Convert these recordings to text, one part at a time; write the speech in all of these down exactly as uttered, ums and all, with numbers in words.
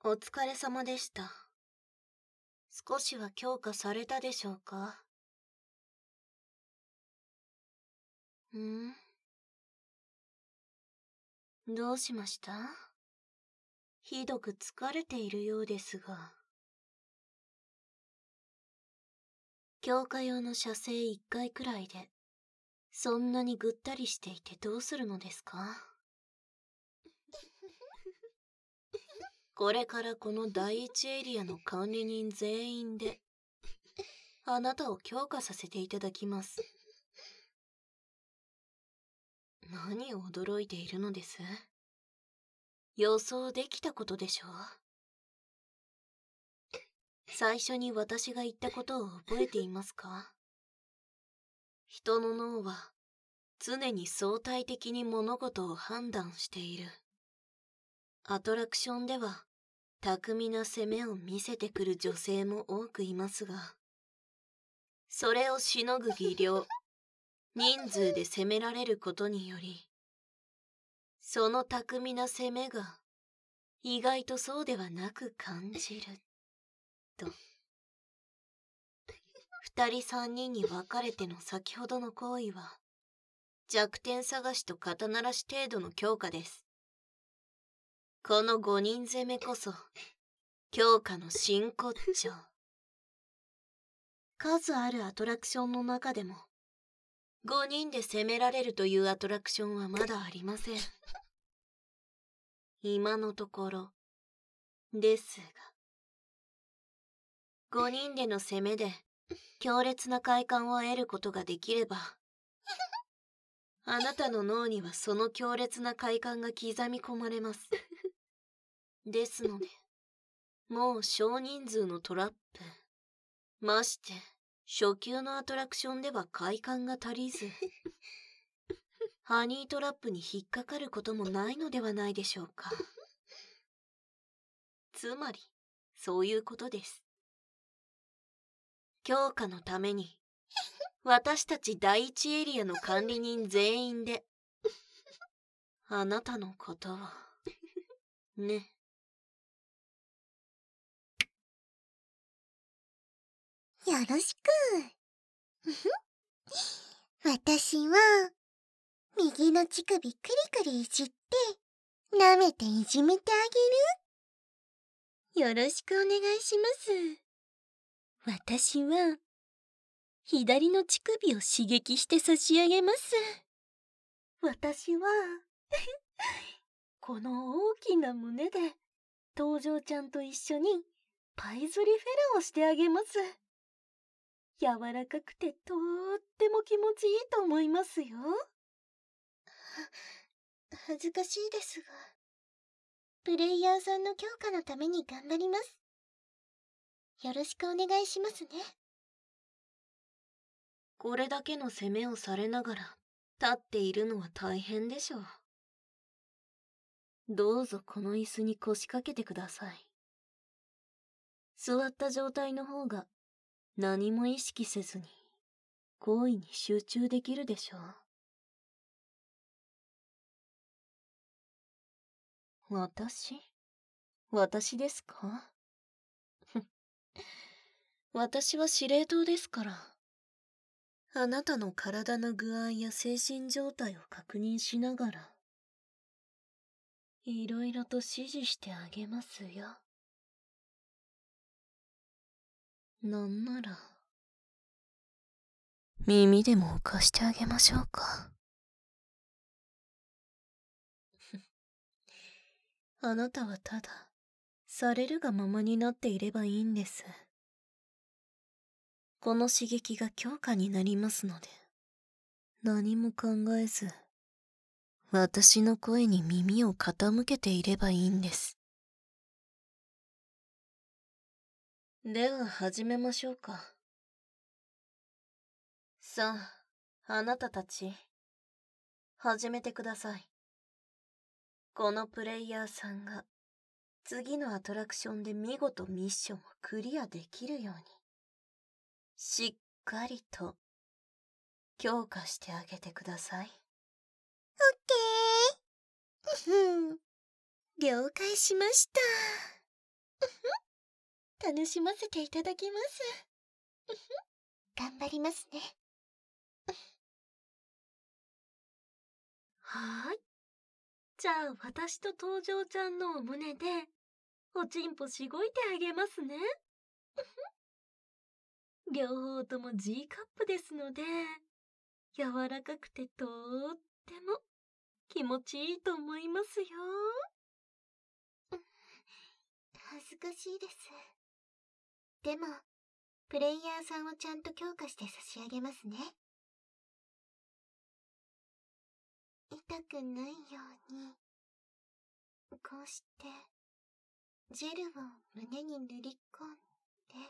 お疲れ様でした。少しは強化されたでしょうか？ん？どうしました？ひどく疲れているようですが。強化用の射精いっかいくらいで、そんなにぐったりしていてどうするのですか？これからこの第一エリアの管理人全員で、あなたを強化させていただきます。何を驚いているのです？予想できたことでしょう？最初に私が言ったことを覚えていますか？人の脳は常に相対的に物事を判断している。アトラクションでは巧みな攻めを見せてくる女性も多くいますが、それをしのぐ技量、人数で攻められることにより、その巧みな攻めが意外とそうではなく感じると。二人三人に分かれての先ほどの行為は、弱点探しと肩慣らし程度の強化です。この五人攻めこそ、強化の真骨頂。数あるアトラクションの中でも、五人で攻められるというアトラクションはまだありません。今のところ、ですが。五人での攻めで、強烈な快感を得ることができれば、あなたの脳にはその強烈な快感が刻み込まれます。ですので、もう少人数のトラップ、まして初級のアトラクションでは快感が足りず、ハニートラップに引っかかることもないのではないでしょうか。つまり、そういうことです。強化のために、私たち第一エリアの管理人全員で、あなたのことを、ね。 よろしく。私は、右の乳首くりくりいじって、舐めていじめてあげる。よろしくお願いします。私は、左の乳首を刺激して差し上げます。私は、この大きな胸で、登場ちゃんと一緒に、パイズリフェラをしてあげます。柔らかくてとーっても気持ちいいと思いますよ。恥ずかしいですが、プレイヤーさんの強化のために頑張ります。よろしくお願いしますね。 これだけの攻めをされながら、立っているのは大変でしょう。どうぞこの椅子に腰掛けてください。座った状態の方が、何も意識せずに、行為に集中できるでしょう。私？私ですか？私は司令塔ですから。あなたの体の具合や精神状態を確認しながら、いろいろと指示してあげますよ。なんなら、耳でも貸してあげましょうか。あなたはただ、されるがままになっていればいいんです。この刺激が強化になりますので、何も考えず、私の声に耳を傾けていればいいんです。では始めましょうか。さあ、あなたたち、始めてください。このプレイヤーさんが、次のアトラクションで見事ミッションをクリアできるように、しっかりと、強化してあげてください。 オッケー。了解しました。 楽しませていただきます。頑張りますね。 はーい。じゃあ私と登場ちゃんのお胸でおちんぽしごいてあげますね。両方とも G カップですので、柔らかくてとーっても気持ちいいと思いますよ。 恥ずかしいです。でも、プレイヤーさんをちゃんと強化して差し上げますね。痛くないように、こうして、ジェルを胸に塗り込んで、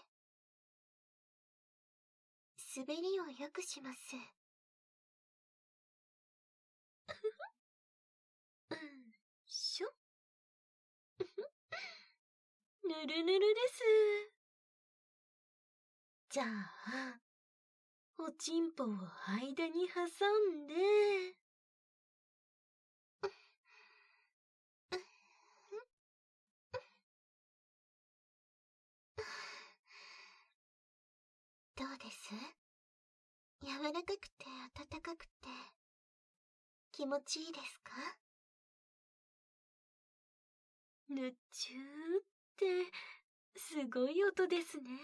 滑りを良くします。 うんしょ。ぬるぬるです。じゃあ、おちんぽを間に挟んで、 どうです？柔らかくて温かくて気持ちいいですか？ ぬっちゅーってすごい音ですね。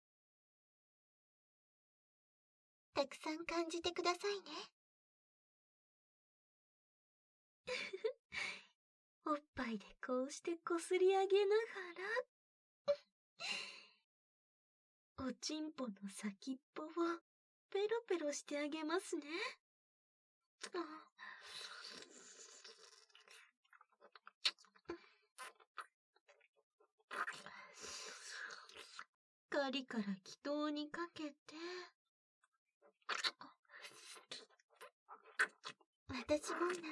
たくさん感じてくださいね。 おっぱいでこうしてこすり上げながら、おちんぽの先っぽをペロペロしてあげますね。狩りから祈祷にかけて、 私も舐めます。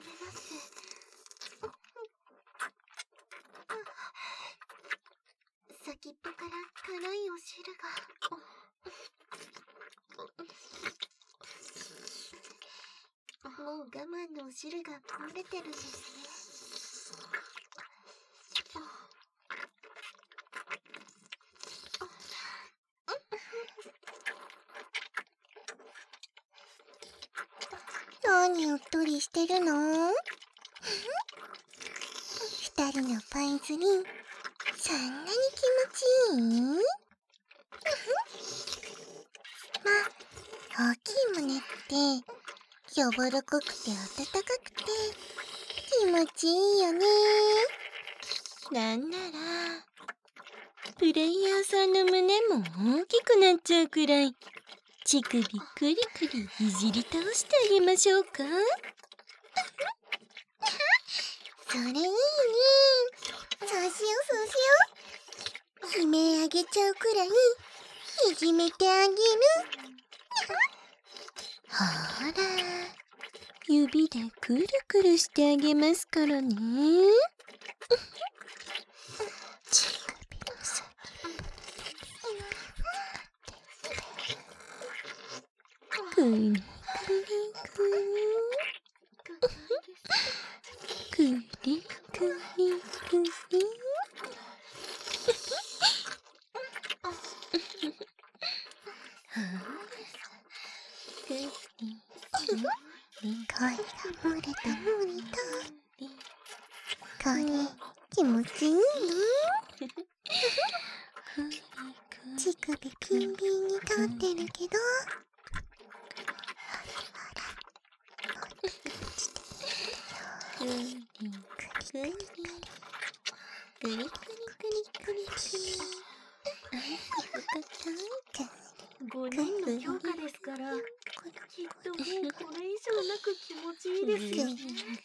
先っぽから辛いお汁が。もう我慢のお汁が漏れてるんですね。何うっとりしてるの？二人のパイズリン、そんなに気持ちいい？まあ、大きい胸って柔らかくて温かくて気持ちいいよね。なんならプレイヤーさんの胸も大きくなっちゃうくらい乳首くりくりいじり倒してあげましょうか。それいいね。そうしようそうしよう。悲鳴あげちゃうくらいいじめてあげる。ほら、指でくるくるしてあげますからね。乳首の先くりくりくりくりくりくり。声が漏れた漏れた。これ気持ちいいの？乳首ピンピンに立ってるけど、くりくりくりくりくりくりくりごにんの強化ですから、きっともうこれ以上なく気持ちいいですよね。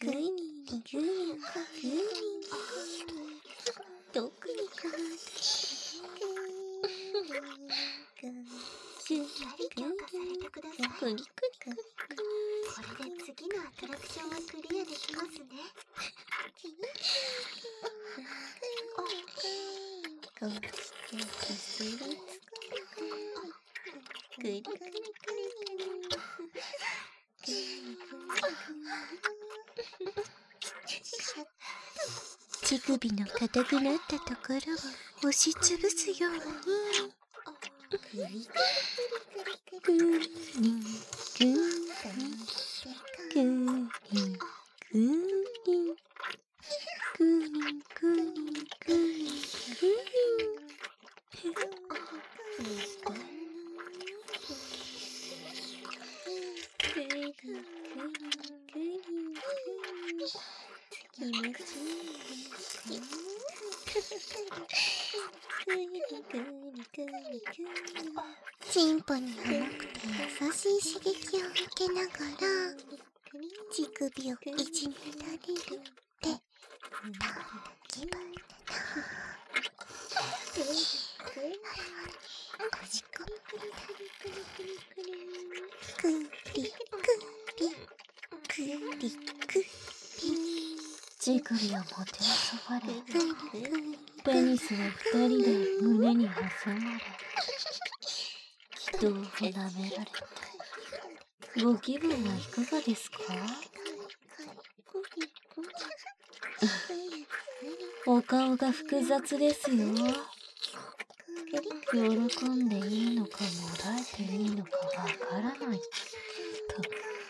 どこにかしっかり強化されてください。これで次のアトラクションはクリアできますね。こうしてこすりつくりくりくりくり乳首首の硬くなったところを押しつぶすように。グーリングーリングーリングーリングーリングーリングーリングー気持ちいい。チンポに甘くて優しい刺激を受けながら乳首をいじめられるってどんな気分だな。おしっこくりくりくりくり乳首をもてあそばれ、ペニスを二人で胸に挟まれ、気道を舐められて、ご気分はいかがですか？お顔が複雑ですよ。喜んでいいのかもらえていいのかわからないと。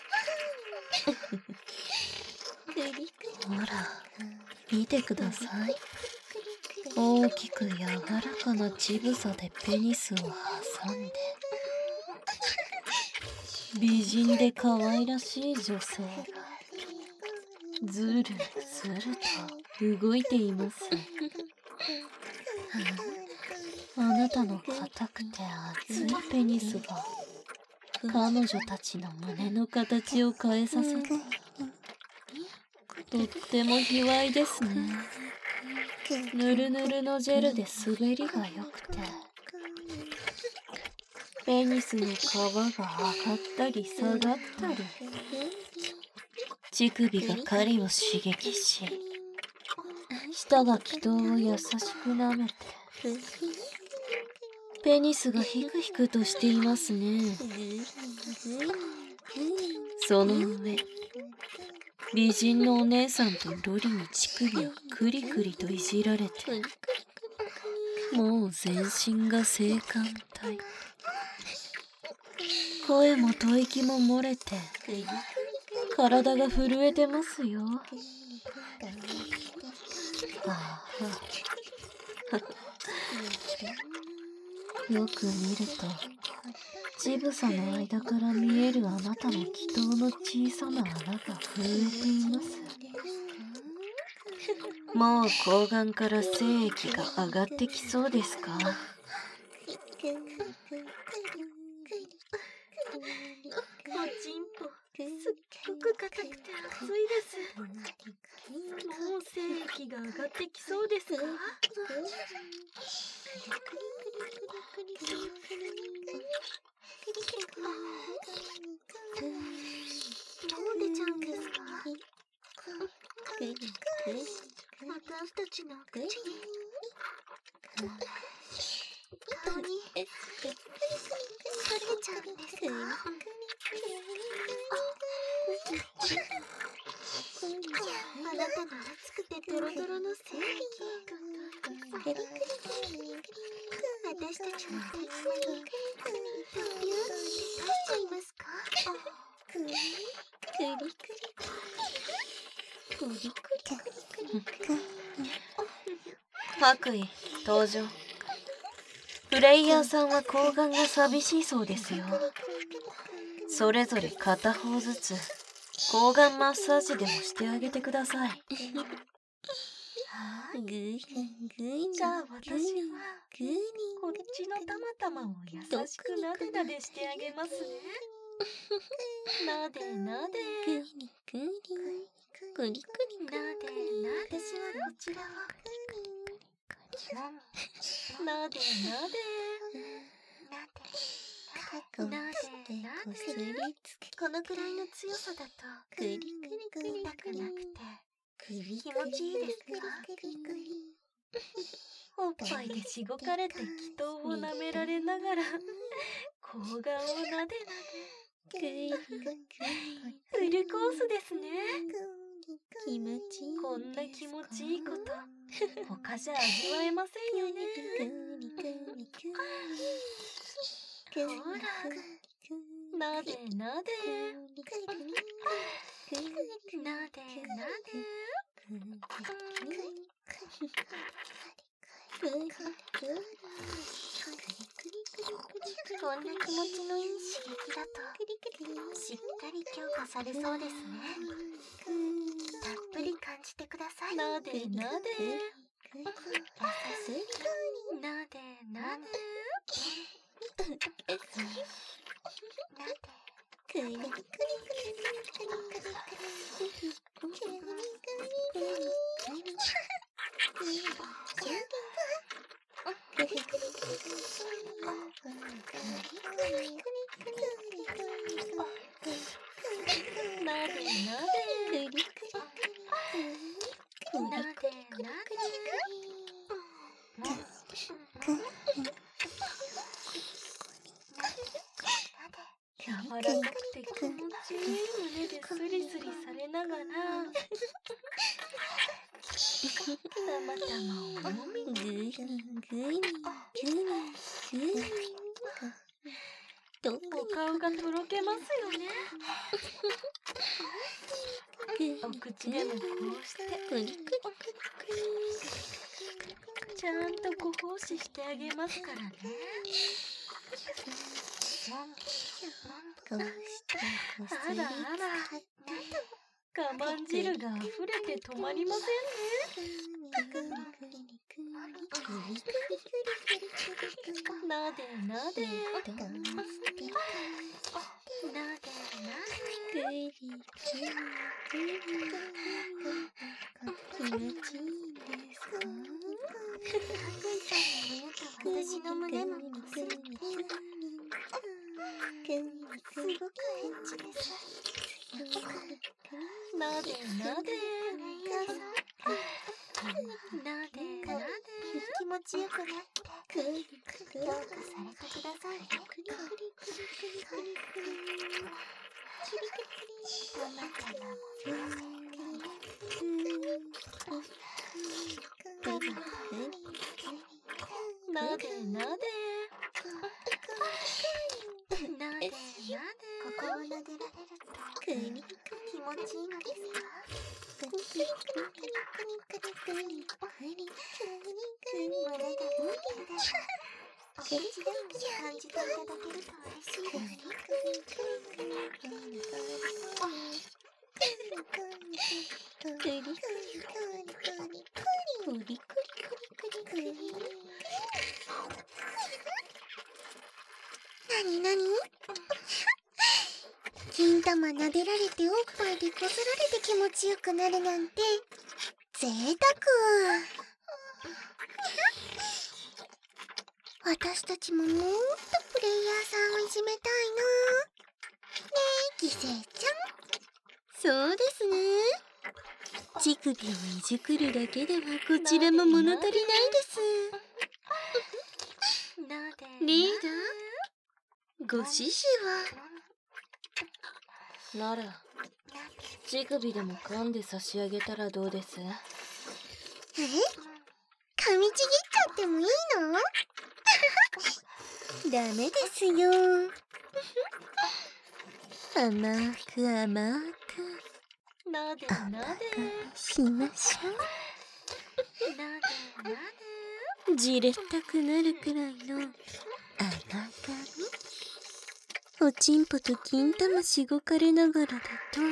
ほら、見てください。大きく柔らかな乳房でペニスを挟んで、美人で可愛らしい女性がずるずると動いています。あなたの硬くて熱いペニスが彼女たちの胸の形を変えさせて、とっても卑猥ですね。ぬるぬるのジェルで滑りが良くて、ペニスの皮が上がったり下がったり、乳首が狩りを刺激し、舌が気道を優しく舐めて、ペニスがヒクヒクとしていますね。その上、美人のお姉さんとロリに乳首をクリクリといじられて、もう全身が性感帯。声も吐息も漏れて、体が震えてますよ。ああよく見ると、乳房の間から見えるあなたの気道の小さな穴が震えています。もう睾丸から精液が上がってきそうですか？おちんぽ、すっごく硬くて熱いです。もう精液が上がってきそうですか？もう出ちゃうんですか？私たちの口に顔にかけちゃうんですか？あなたの熱くてドロドロの精液、私たちの手にビューって出しちゃいますか？クリクリクリクリクリ白衣登場。プレイヤーさんは睾丸が寂しいそうですよ。それぞれ片方ずつ睾丸マッサージでもしてあげてください。じゃあ私はこっちのたまたまを優しくなでなでしてあげますね。なでなでなでなで、私はこちらをなでなでなでなでこのくらいの強さだと痛くなくて気持ちいいですか？おっぱいでしごかれて気道を舐められながら睾丸をなでなでフルコースですね。気持ちいい。こんな気持ちいいこと他じゃ味わえませんよね。ほら、なでなで、なでなで。こんな気持ちのいい刺激だとしっかり強化されそうですね。たっぷり感じてください。なでなで、優しいなでなで、なでくりくりくりくりくりくなでなで、なでなで。柔らかくて気持ちいい胸でスリスリされながら、たまたまおもみグリグリグリグリお顔がとろけますよね。お口でもこうしてクリクリクちゃんとご奉仕してあげますからね。 こうしてこすりあらあら、我慢汁が溢れて止まりませんね。なでなで、なでなで。 気持ちいいですか？ 私の胸もこすってすごくエッチです。なでなで、なでなで、気持ちよくなって強化されてくださいね。あなたがなでなで、なでなで、ここを撫でられると気持ちいいのですか？胸がブキブキお口でも感じていただけると嬉しいです。 クリクリクリクリクリクリクリクリなになに？金玉撫でられておっぱいでこすられて気持ちよくなるなんて贅沢。私たちももっとプレイヤーさんをいじめたいな。ねえ、犠牲ちゃん。そうですね。乳首をいじくるだけではこちらも物足りないです。リーダー、ご指示は？ なら、乳首でも噛んで差し上げたらどうです？ え？噛みちぎっちゃってもいいの？ダメですよ。甘く甘くなでなでしましょう。なでなう。じれったくなるくらいの甘噛み。おちんぽと金玉しごかれながらだと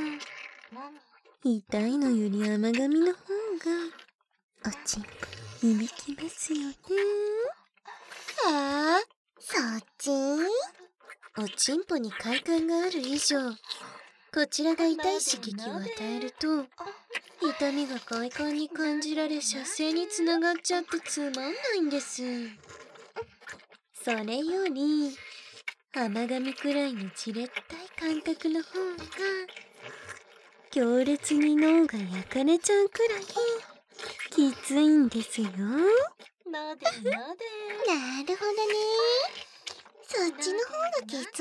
痛いのより甘噛みの方がおちんぽ響きますよね。ああ、そっち？おちんぽに快感がある以上、こちらが痛い刺激を与えると痛みが快感に感じられ射精につながっちゃってつまんないんです。それより甘噛みくらいのじれったい感覚の方が強烈に脳が焼かれちゃうくらいきついんですよ。 なでなで。 なるほどね。そっちの方がきついんだ。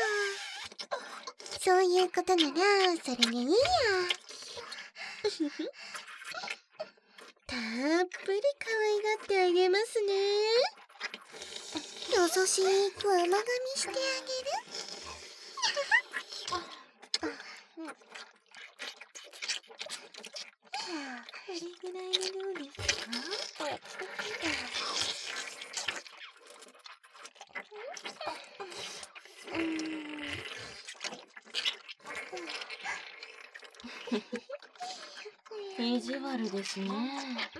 そういうことならそれがいいや。 たっぷり可愛がってあげますね。優しく甘噛みしてあげる。これぐらいでどうですか？ 意地悪ですね。ね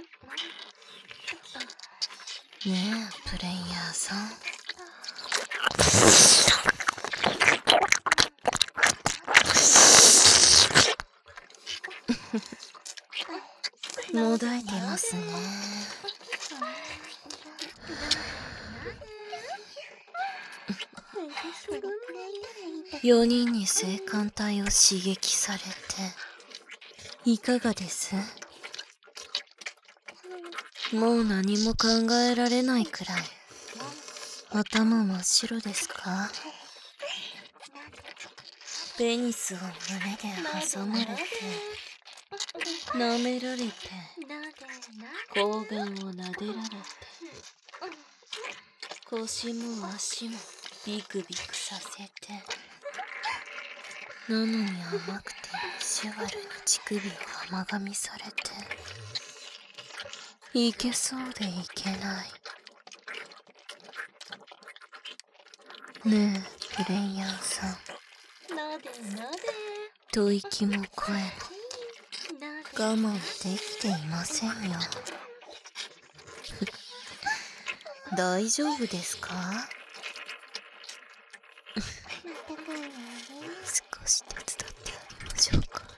え、プレイヤーさん。もだいてますね。よにんに性感帯を刺激されていかがです？もう何も考えられないくらい頭真っ白ですか？ペニスを胸で挟まれて舐められて睾丸を撫でられて腰も足もビクビクさせて、なのに甘くて意地悪に乳首を甘噛みされて、いけそうでいけない。ねえプレイヤーさん、吐息も声も我慢できていませんよ。大丈夫ですか？少し手伝ってあげましょうか。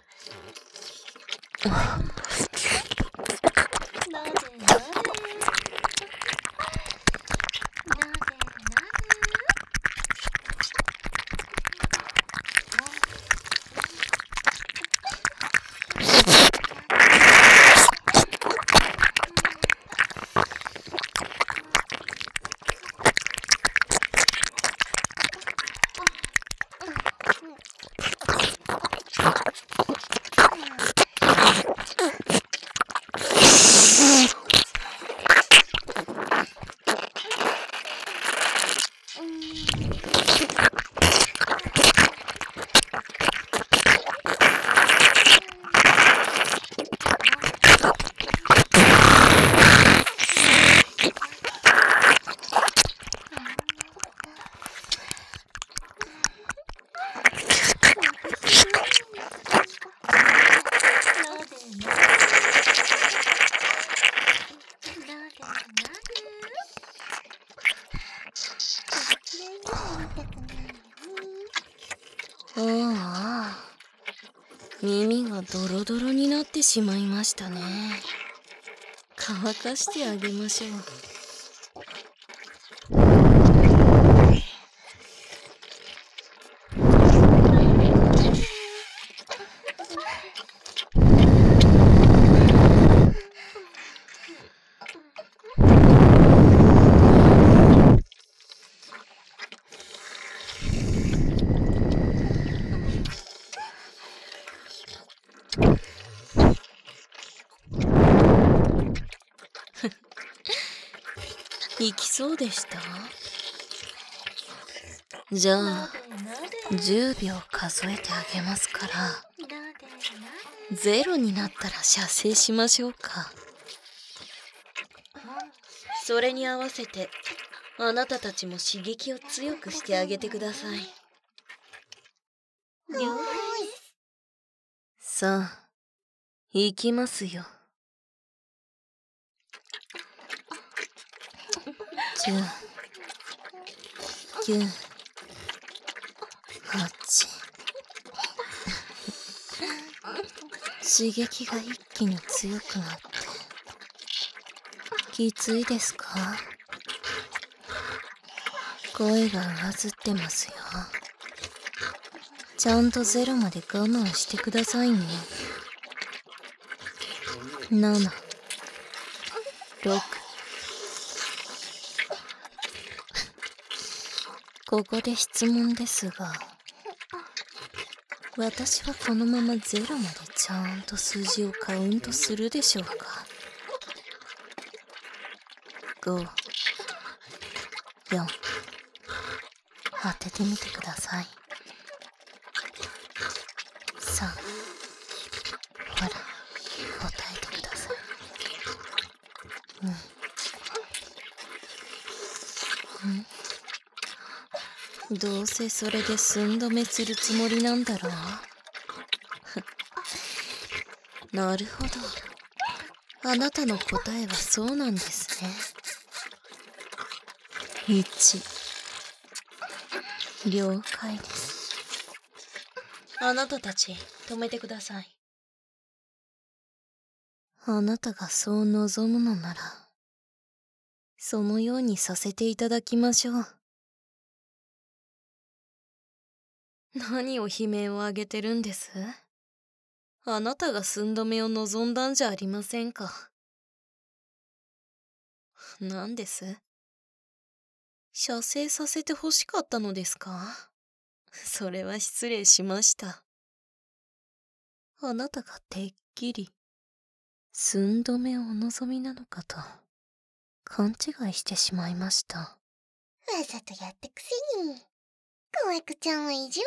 ああ、耳がドロドロになってしまいましたね。乾かしてあげましょう。行きそうでした？じゃあじゅうびょう数えてあげますから、ゼロになったら射精しましょうか。それに合わせてあなたたちも刺激を強くしてあげてください。さあ行きますよ。じゅう、きゅう、はち。刺激が一気に強くなって、きついですか？声が上ずってますよ。ちゃんとゼロまで我慢してくださいね。なな、ろく。ここで質問ですが、私はこのままゼロまでちゃんと数字をカウントするでしょうか？ ご、よん。当ててみてください。さん。ほら、答えてください。うん。ん？どうせそれで寸止めするつもりなんだろう。なるほど。あなたの答えはそうなんですね。いち。了解です。あなたたち、止めてください。あなたがそう望むのなら、そのようにさせていただきましょう。何を悲鳴を上げてるんです？あなたが寸止めを望んだんじゃありませんか。何です？射精させて欲しかったのですか？それは失礼しました。あなたがてっきり寸止めをお望みなのかと勘違いしてしまいました。 わざとやってくせに。コアクちゃんは意地悪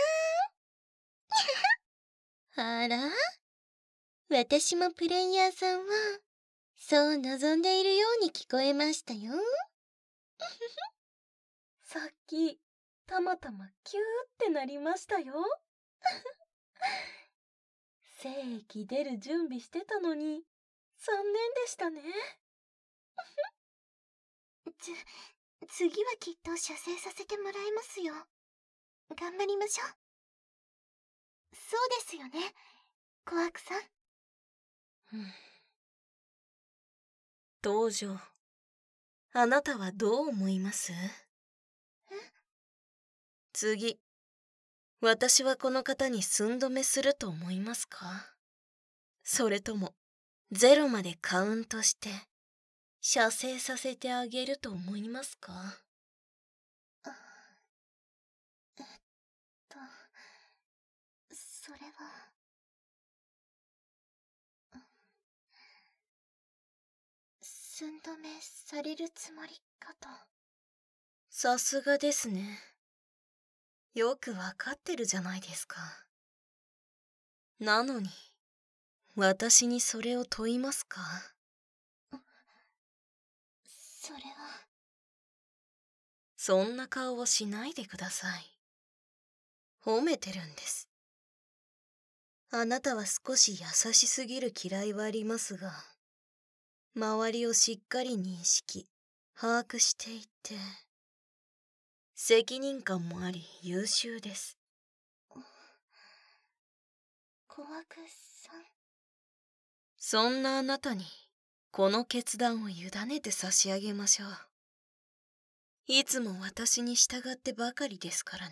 だな。あら？私もプレイヤーさんはそう望んでいるように聞こえましたよ。 さっきたまたまキューってなりましたよ。精液出る準備してたのに残念でしたね。 つ、次はきっと射精させてもらいますよ。頑張りましょう。そうですよね、コアクさん。 道場、あなたはどう思います？ え？ 次、私はこの方に寸止めすると思いますか？それともゼロまでカウントして射精させてあげると思いますか？ あ、えっと、それは。寸止めされるつもりかと。 さすがですね。よくわかってるじゃないですか。なのに、私にそれを問いますか？ それは。 そんな顔をしないでください。褒めてるんです。あなたは少し優しすぎる嫌いはありますが、周りをしっかり認識、把握していて、責任感もあり優秀です。 コアクさん。 そんなあなたに、この決断を委ねて差し上げましょう。いつも私に従ってばかりですからね。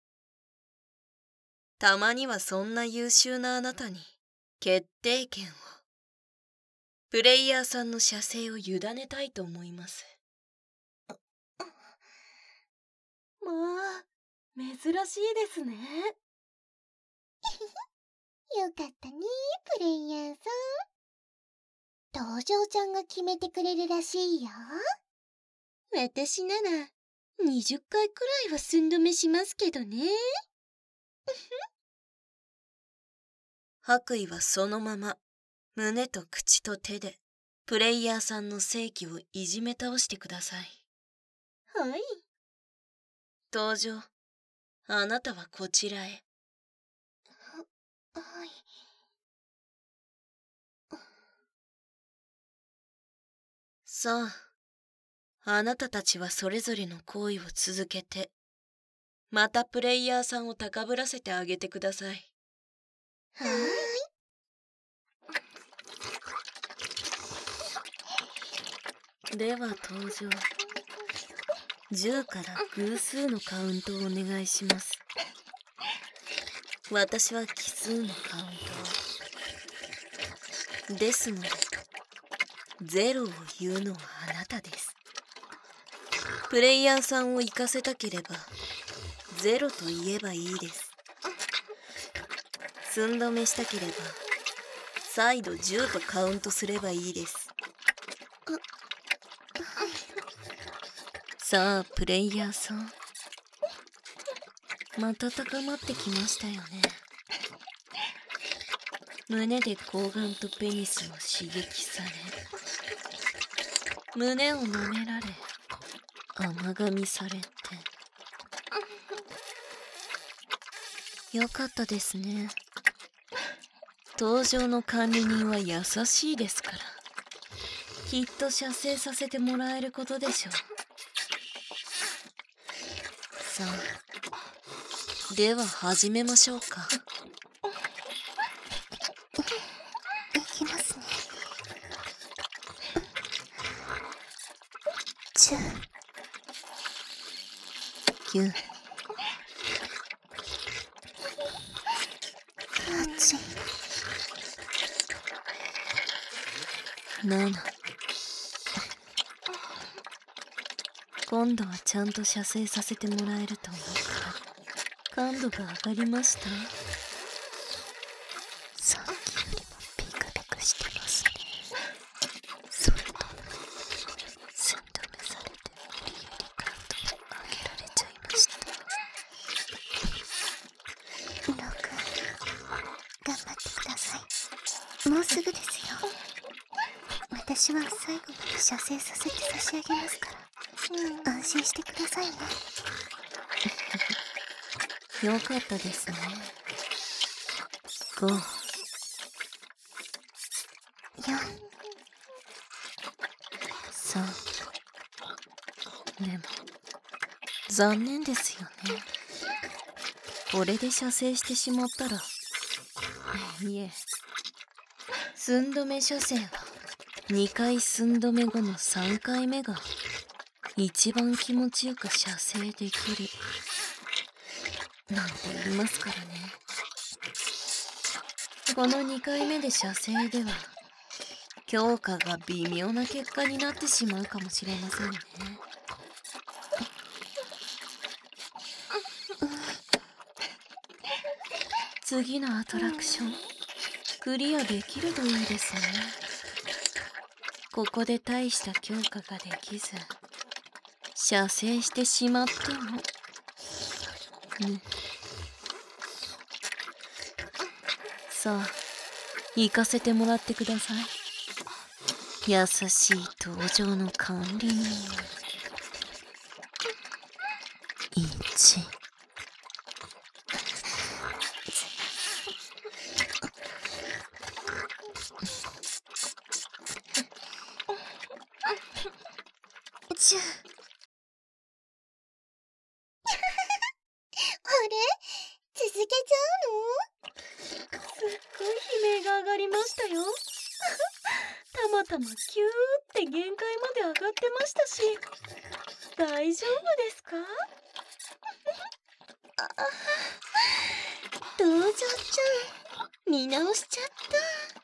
たまにはそんな優秀なあなたに決定権を。プレイヤーさんの射精を委ねたいと思います。まあ、珍しいですね。 よかったね、プレイヤーさん。道場ちゃんが決めてくれるらしいよ。私ならにじゅっかいくらいは寸止めしますけどね。 白衣はそのまま胸と口と手でプレイヤーさんの性器をいじめ倒してください。 はい。 道場、あなたはこちらへ。 は、はい。 さあ、あなたたちはそれぞれの行為を続けて、またプレイヤーさんを高ぶらせてあげてください。 はーい。では登場。じゅうから偶数のカウントをお願いします。私は奇数のカウントを。ですので、ゼロを言うのはあなたです。プレイヤーさんを行かせたければ、ゼロと言えばいいです。寸止めしたければ、再度じゅうとカウントすればいいです。 はい。 さあプレイヤーさん、また高まってきましたよね。胸で睾丸とペニスを刺激され、胸を舐められ、甘噛みされて。よかったですね。登場の管理人は優しいですから、きっと射精させてもらえることでしょう。さあ、では始めましょうか。 いきますね。じゅう、 きゅう、 はち、 なな。今度はちゃんと射精させてもらえると思ったら感度が上がりました。 さっきよりもピクピクしてますね。それと寸止めされて無理やり感度を上げられちゃいました。ロー君、頑張ってください。もうすぐですよ。私は最後まで射精させて差し上げますから、安心してくださいね。 よかったですね。ご、 よん、 さん。でも残念ですよね。これで射精してしまったら、いえ、寸止め射精はにかい寸止め後のさんかいめが一番気持ちよく射精できるなんて言いますからね。このにかいめで射精では強化が微妙な結果になってしまうかもしれませんね。次のアトラクションクリアできるといいですね。ここで大した強化ができず射精してしまってもね。さあ行かせてもらってください。優しい登場の管理人。いち、 じゅう。あれ？続けちゃうの？ すっごい悲鳴が上がりましたよ。たまたまキューって限界まで上がってましたし、大丈夫ですか？ 道場ちゃん、見直しちゃった。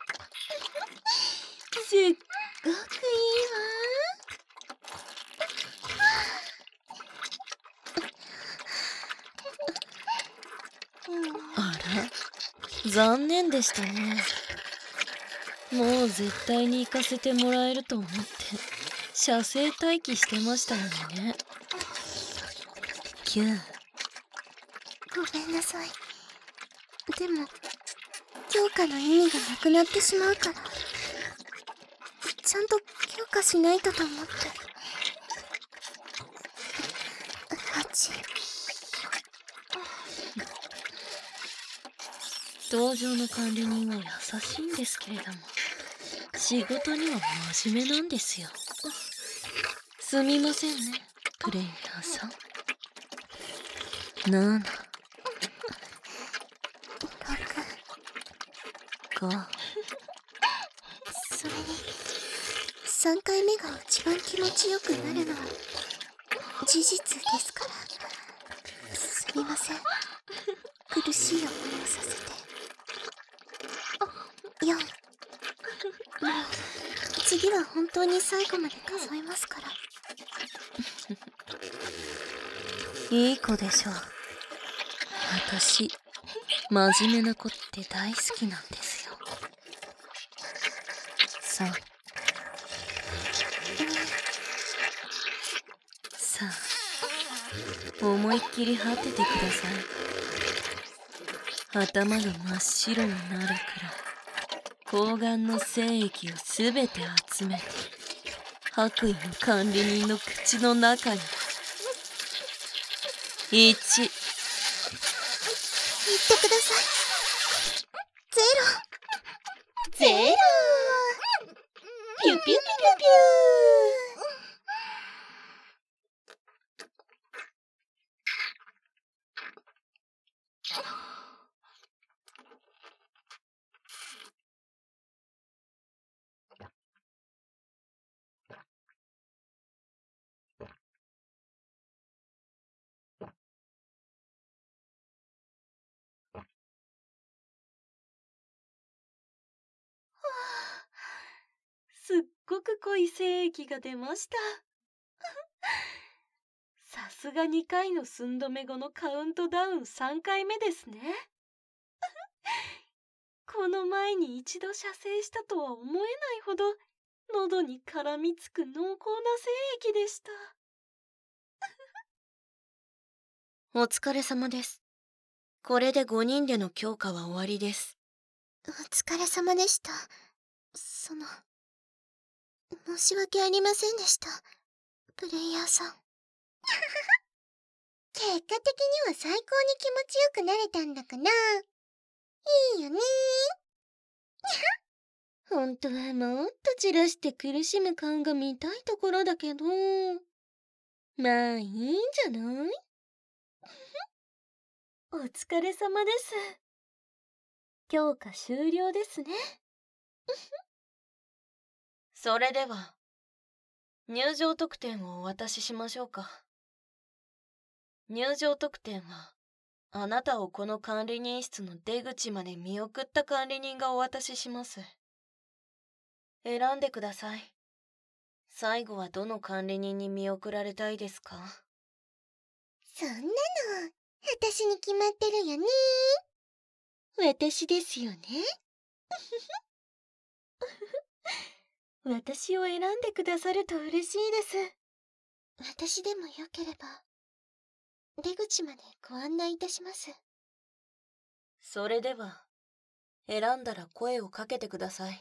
すっごくいいわ。 あら、残念でしたね。もう絶対に行かせてもらえると思って射精待機してましたのにね。きゅう。 ごめんなさい。でも強化の意味がなくなってしまうから、ちゃんと強化しないとと思って。はち。 登場の管理人は優しいんですけれども、仕事には真面目なんですよ。すみませんね、プレイヤーさん。なな、ご。 それにさんかいめが一番気持ちよくなるのは事実ですから。すみません、苦しい思いをさせて。よん。もう次は本当に最後まで数えますから。 いい子でしょう。私真面目な子って大好きなんですよ。さん。さあ思いっきり張っててください。頭が真っ白になるくらい睾丸の精液をすべて集めて白衣の管理人の口の中に。いち。 言ってください。ゼロ。ゼロ。ピュピュピュピュピュすっごく濃い精液が出ました。さすがにかいの寸止め後のカウントダウンさんかいめですね。この前に一度射精したとは思えないほど喉に絡みつく濃厚な精液でした。お疲れ様です。これでごにんでの強化は終わりです。 お疲れ様でした。その、申し訳ありませんでした。プレイヤーさん。結果的には最高に気持ちよくなれたんだから、いいよねー。ほんとはもっと散らして苦しむ顔が見たいところだけど、まあいいんじゃない？お疲れ様です。強化終了ですね。それでは、入場特典をお渡ししましょうか。入場特典は、あなたをこの管理人室の出口まで見送った管理人がお渡しします。選んでください。最後はどの管理人に見送られたいですか？ そんなの、私に決まってるよね。 私ですよね。私を選んでくださると嬉しいです。 私でもよければ、出口までご案内いたします。 それでは、選んだら声をかけてください。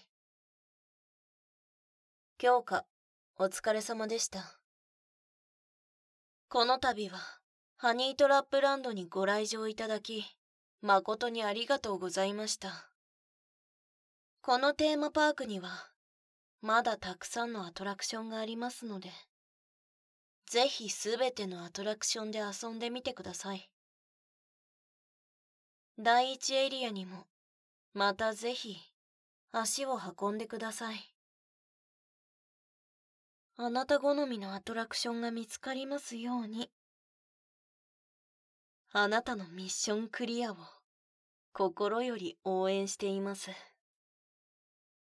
強化、お疲れ様でした。この度は、ハニートラップランドにご来場いただき、誠にありがとうございました。このテーマパークには、まだたくさんのアトラクションがありますので、ぜひすべてのアトラクションで遊んでみてください。だいいちエリアにも、またぜひ、足を運んでください。あなた好みのアトラクションが見つかりますように。あなたのミッションクリアを心より応援しています。